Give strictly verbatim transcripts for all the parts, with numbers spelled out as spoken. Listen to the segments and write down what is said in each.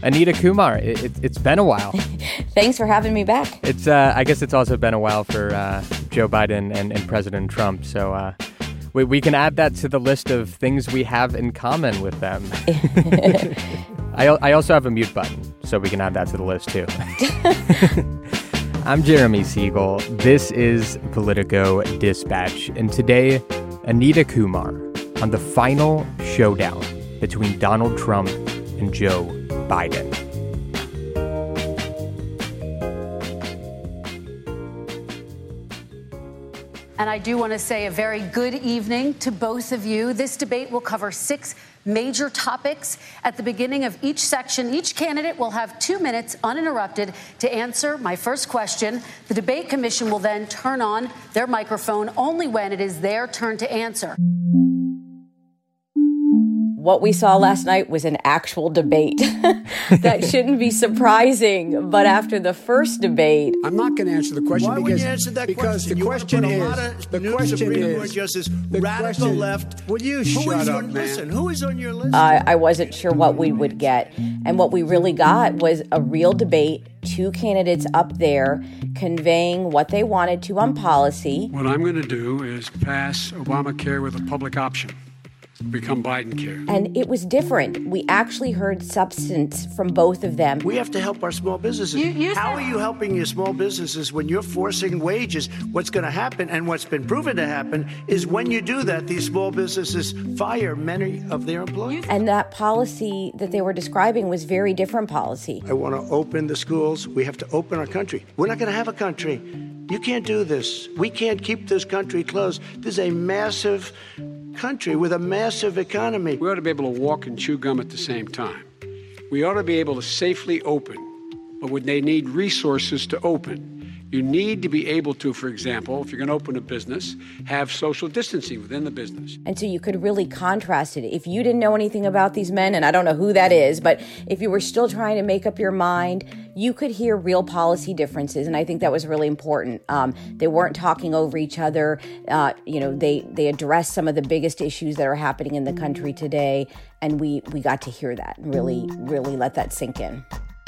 Anita Kumar, it, it, it's been a while. Thanks for having me back. It's uh, I guess it's also been a while for uh, Joe Biden and, and President Trump. So uh, we, we can add that to the list of things we have in common with them. I, I also have a mute button, so we can add that to the list too. I'm Jeremy Siegel. This is Politico Dispatch. And today, Anita Kumar on the final showdown between Donald Trump and Joe Biden. And I do want to say a very good evening to both of you. This debate will cover six major topics. At the beginning of each section, each candidate will have two minutes uninterrupted to answer my first question. The debate commission will then turn on their microphone only when it is their turn to answer. What we saw last night was an actual debate. That shouldn't be surprising. But after the first debate, I'm not going to answer the question Why because, would you answer that because question? the You question want to put a is lot of the new question Supreme is Court justice, the radical question, left. Will you Who shut is up, on, man? Listen, who is on your list? uh, I wasn't sure what we would get. And what we really got was a real debate, two candidates up there conveying what they wanted to on policy. What I'm going to do is pass Obamacare with a public option. Become Biden care. And it was different. We actually heard substance from both of them. We have to help our small businesses. You- you How said- are you helping your small businesses when you're forcing wages? What's going to happen, and what's been proven to happen, is when you do that, these small businesses fire many of their employees. And that policy that they were describing was very different policy. I want to open the schools. We have to open our country. We're not going to have a country. You can't do this. We can't keep this country closed. This is a massive country with a massive economy. We ought to be able to walk and chew gum at the same time. We ought to be able to safely open, but would they need resources to open? You need to be able to, for example, if you're going to open a business, have social distancing within the business. And so you could really contrast it. If you didn't know anything about these men, and I don't know who that is, but if you were still trying to make up your mind, you could hear real policy differences. And I think that was really important. Um, they weren't talking over each other. Uh, you know, they, they addressed some of the biggest issues that are happening in the country today. And we, we got to hear that and really, really let that sink in.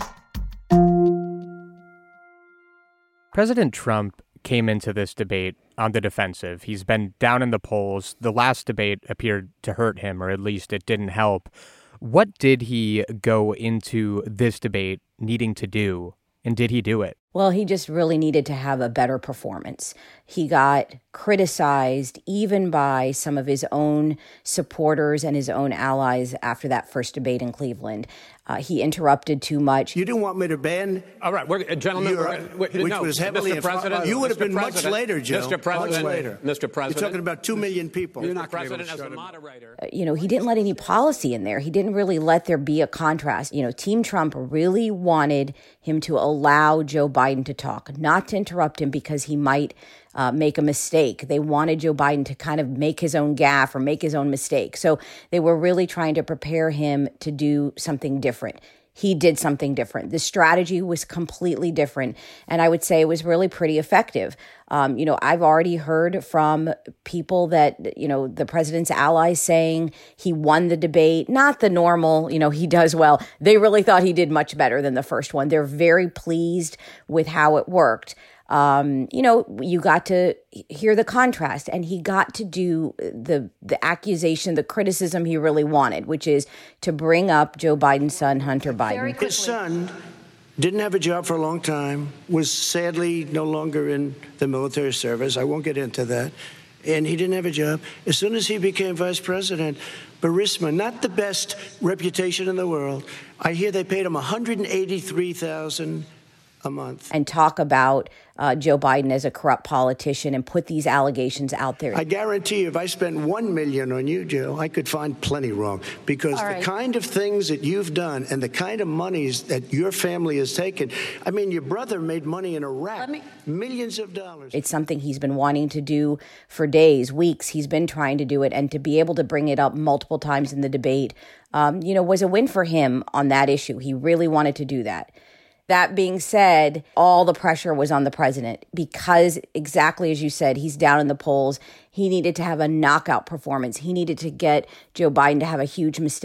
President Trump came into this debate on the defensive. He's been down in the polls. The last debate appeared to hurt him, or at least it didn't help. What did he go into this debate needing to do, and did he do it? Well, he just really needed to have a better performance. He got criticized even by some of his own supporters and his own allies after that first debate in Cleveland. Uh, he interrupted too much. You didn't want me to ban. All right, we're, uh, gentlemen, Your- we're, we're, which no, was heavily Mister President. You would have Mister been much President, later, Joe. Mister President, Much later. Mister President. You're talking about two million people. You're Mister not gonna be able President, to as shut a him. moderator. Uh, you know, he didn't let any policy in there. He didn't really let there be a contrast. You know, Team Trump really wanted him to allow Joe Biden to talk, not to interrupt him because he might uh, make a mistake. They wanted Joe Biden to kind of make his own gaffe or make his own mistake. So they were really trying to prepare him to do something different. He did something different. The strategy was completely different. And I would say it was really pretty effective. Um, you know, I've already heard from people that, you know, the president's allies saying he won the debate, not the normal, you know, he does well. They really thought he did much better than the first one. They're very pleased with how it worked. Um, you know, you got to hear the contrast, and he got to do the the accusation, the criticism he really wanted, which is to bring up Joe Biden's son, Hunter Biden. His son didn't have a job for a long time, was sadly no longer in the military service. I won't get into that. And he didn't have a job. As soon as he became vice president, Burisma, not the best reputation in the world, I hear they paid him one hundred eighty-three thousand dollars a month. And talk about uh, Joe Biden as a corrupt politician and put these allegations out there. I guarantee you, if I spent one million on you, Joe, I could find plenty wrong, because All right. the kind of things that you've done and the kind of monies that your family has taken. I mean, your brother made money in Iraq, Let me- millions of dollars. It's something he's been wanting to do for days, weeks. He's been trying to do it, and to be able to bring it up multiple times in the debate, um, you know, was a win for him on that issue. He really wanted to do that. That being said, all the pressure was on the president because, exactly as you said, he's down in the polls. He needed to have a knockout performance. He needed to get Joe Biden to have a huge mistake.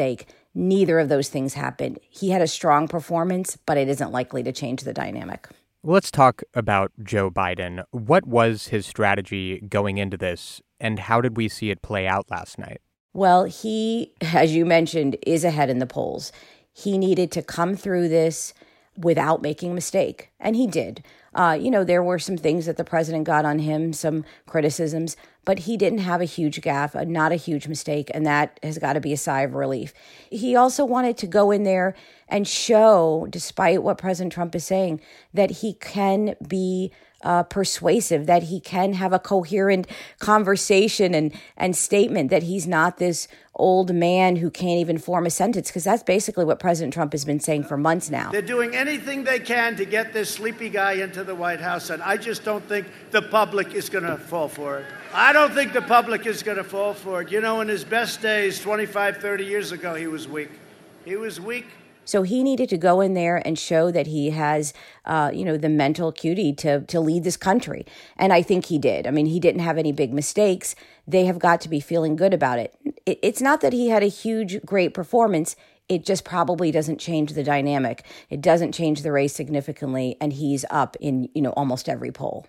Neither of those things happened. He had a strong performance, but it isn't likely to change the dynamic. Let's talk about Joe Biden. What was his strategy going into this, and how did we see it play out last night? Well, he, as you mentioned, is ahead in the polls. He needed to come through this without making a mistake, and he did. Uh, you know, there were some things that the president got on him, some criticisms, but he didn't have a huge gaffe, uh, not a huge mistake, and that has got to be a sigh of relief. He also wanted to go in there and show, despite what President Trump is saying, that he can be uh, persuasive, that he can have a coherent conversation and, and statement, that he's not this old man who can't even form a sentence, because that's basically what President Trump has been saying for months now. They're doing anything they can to get this sleepy guy into the White House, and I just don't think the public is going to fall for it. I don't think the public is going to fall for it. You know, in his best days, twenty-five, thirty years ago, he was weak. He was weak. So he needed to go in there and show that he has, uh, you know, the mental acuity to to lead this country. And I think he did. I mean, he didn't have any big mistakes. They have got to be feeling good about it. it. It's not that he had a huge, great performance. It just probably doesn't change the dynamic. It doesn't change the race significantly. And he's up in, you know, almost every poll.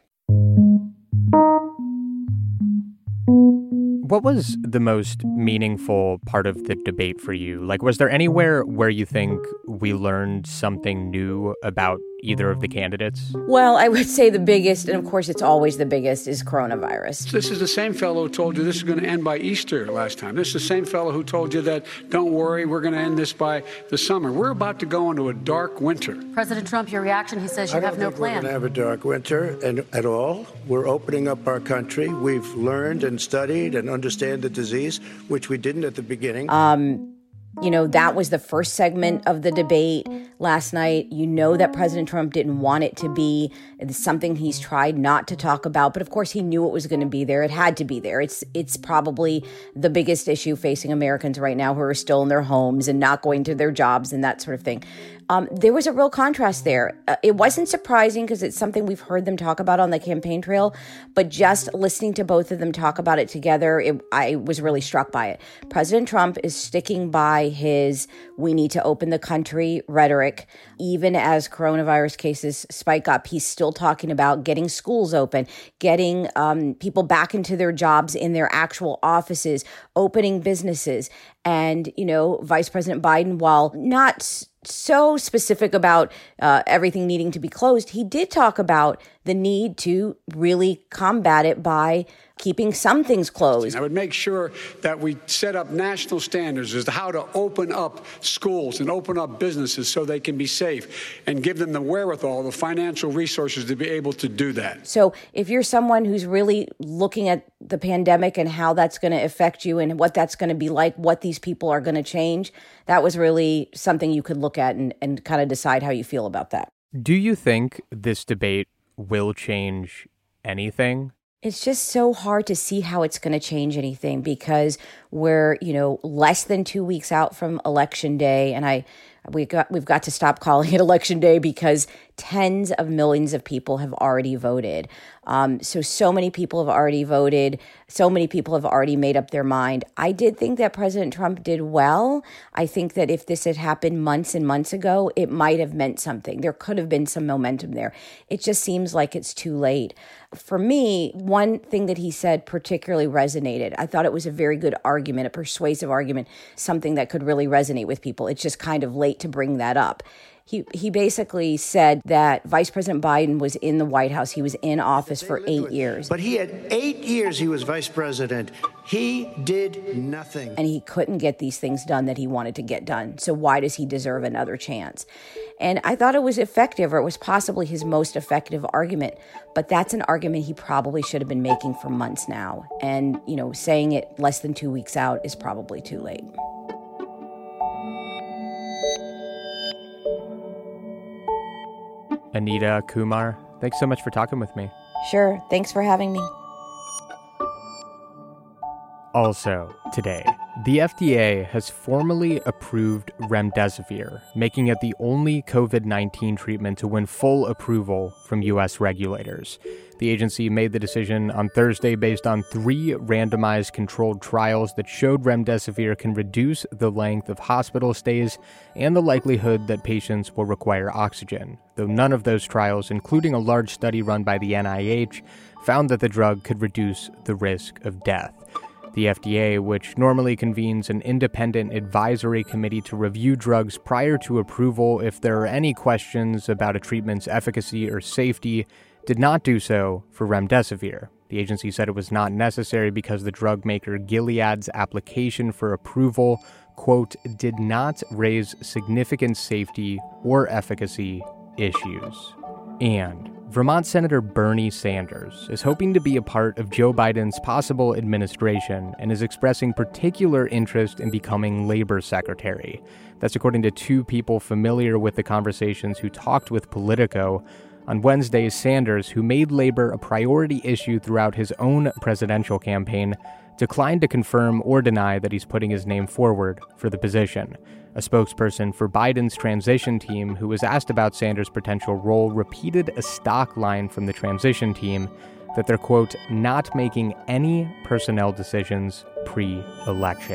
What was the most meaningful part of the debate for you? Like, was there anywhere where you think we learned something new about either of the candidates? Well, I would say the biggest, and of course it's always the biggest, is coronavirus. This is the same fellow who told you this is going to end by Easter last time. This is the same fellow who told you that, don't worry, we're going to end this by the summer. We're about to go into a dark winter. President Trump, your reaction, he says you I don't have no think plan. We're going to have a dark winter and, at all. We're opening up our country. We've learned and studied and understand the disease, which we didn't at the beginning. Um, you know, that was the first segment of the debate last night. You know that President Trump didn't want it to be. It's something he's tried not to talk about, but of course he knew it was going to be there. It had to be there. It's it's probably the biggest issue facing Americans right now who are still in their homes and not going to their jobs and that sort of thing. Um, there was a real contrast there. Uh, it wasn't surprising because it's something we've heard them talk about on the campaign trail, but just listening to both of them talk about it together, it, I was really struck by it. President Trump is sticking by his "we need to open the country" rhetoric. Even as coronavirus cases spike up, he's still talking about getting schools open, getting um, people back into their jobs in their actual offices, opening businesses. And, you know, Vice President Biden, while not so specific about uh, everything needing to be closed, he did talk about the need to really combat it by keeping some things closed. I would make sure that we set up national standards as to how to open up schools and open up businesses so they can be safe, and give them the wherewithal, the financial resources to be able to do that. So if you're someone who's really looking at the pandemic and how that's going to affect you and what that's going to be like, what these people are going to change, that was really something you could look at and, and kind of decide how you feel about that. Do you think this debate will change anything? It's just so hard to see how it's going to change anything because we're, you know, less than two weeks out from Election Day. And I, we got, we've got to stop calling it Election Day because tens of millions of people have already voted. Um, so, so many people have already voted. So many people have already made up their mind. I did think that President Trump did well. I think that if this had happened months and months ago, it might have meant something. There could have been some momentum there. It just seems like it's too late. For me, one thing that he said particularly resonated. I thought it was a very good argument, a persuasive argument, something that could really resonate with people. It's just kind of late to bring that up. He he basically said that Vice President Biden was in the White House. He was in office for eight years. But he had eight years he was vice president. He did nothing. And he couldn't get these things done that he wanted to get done. So why does he deserve another chance? And I thought it was effective, or it was possibly his most effective argument. But that's an argument he probably should have been making for months now. And, you know, saying it less than two weeks out is probably too late. Anita, Kumar, thanks so much for talking with me. Sure. Thanks for having me. Also, today, The F D A has formally approved remdesivir, making it the only covid nineteen treatment to win full approval from U S regulators. The agency made the decision on Thursday based on three randomized controlled trials that showed remdesivir can reduce the length of hospital stays and the likelihood that patients will require oxygen, though none of those trials, including a large study run by the N I H, found that the drug could reduce the risk of death. The F D A, which normally convenes an independent advisory committee to review drugs prior to approval if there are any questions about a treatment's efficacy or safety, did not do so for remdesivir. The agency said it was not necessary because the drug maker Gilead's application for approval, quote, did not raise significant safety or efficacy issues. And Vermont Senator Bernie Sanders is hoping to be a part of Joe Biden's possible administration and is expressing particular interest in becoming labor secretary. That's according to two people familiar with the conversations who talked with Politico. On Wednesday, Sanders, who made labor a priority issue throughout his own presidential campaign, declined to confirm or deny that he's putting his name forward for the position. A spokesperson for Biden's transition team, who was asked about Sanders' potential role, repeated a stock line from the transition team that they're, quote, not making any personnel decisions pre-election.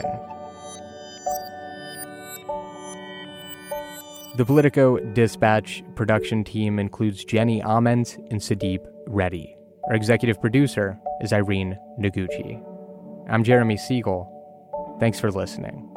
The Politico Dispatch production team includes Jenny Ament and Sudeep Reddy. Our executive producer is Irene Noguchi. I'm Jeremy Siegel. Thanks for listening.